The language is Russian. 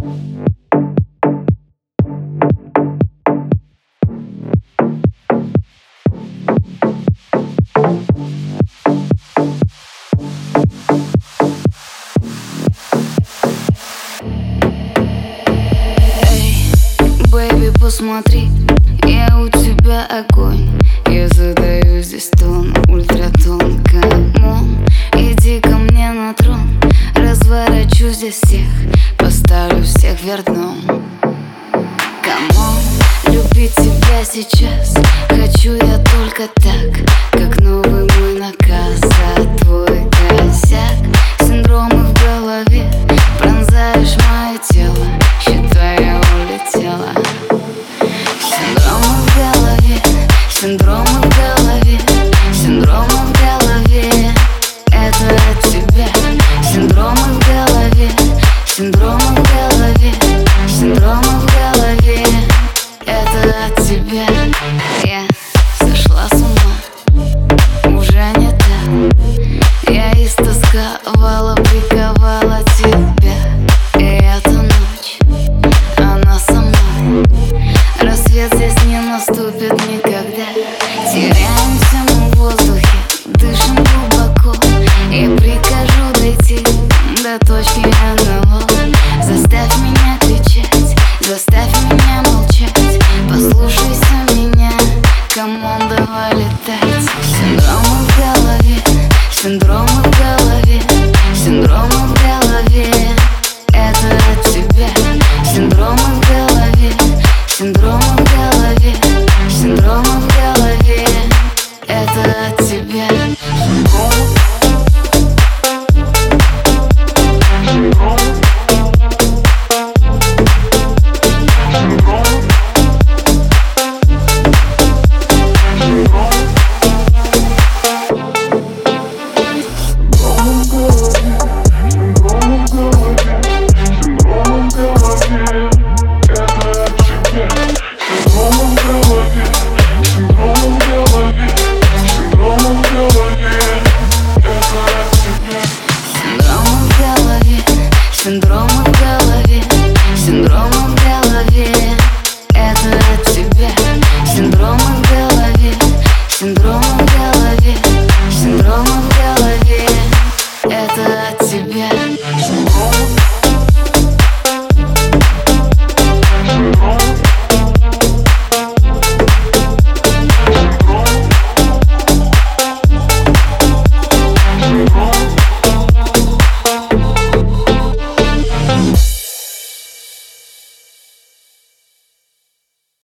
Бэйби, посмотри, я у тебя огонь. Я задаю здесь тон, ультратон. Камон, иди ко мне на трон. Разворачу здесь всех, поставлю всех вверх дном. Камон, любить тебя сейчас хочу я только так, как новый мой наказ. А твой косяк, синдромы в голове, пронзаешь мое тело, считай, я улетела. Синдромы в голове, синдромы в голове, синдромы в голове. Это от тебя. Синдромы в голове, синдромы в голове, синдромы.